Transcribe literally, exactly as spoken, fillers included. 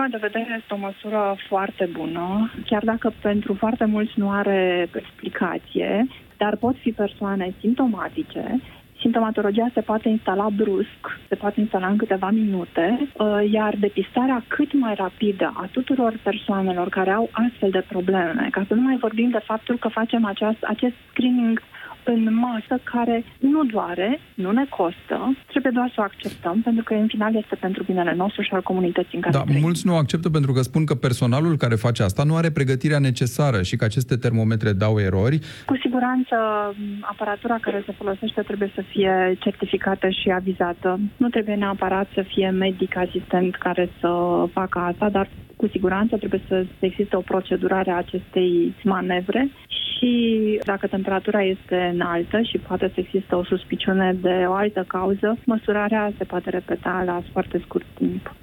meu de vedere este o măsură foarte bună, chiar dacă pentru foarte mulți nu are explicație, dar pot fi persoane simptomatice. Simptomatologia se poate instala brusc, se poate instala în câteva minute, iar depistarea cât mai rapidă a tuturor persoanelor care au astfel de probleme, ca să nu mai vorbim de faptul că facem aceast, acest screening în masă care nu doare, nu ne costă, trebuie doar să o acceptăm, pentru că în final este pentru binele nostru și al comunității în care Da, trăim. mulți nu acceptă pentru că spun că personalul care face asta nu are pregătirea necesară și că aceste termometre dau erori. Cu siguranță, aparatura care se folosește trebuie să fie certificată și avizată. Nu trebuie neapărat să fie medic asistent care să facă asta, dar cu siguranță trebuie să existe o procedurare a acestei manevre și dacă temperatura este înaltă și poate să existe o suspiciune de o altă cauză, măsurarea se poate repeta la foarte scurt timp.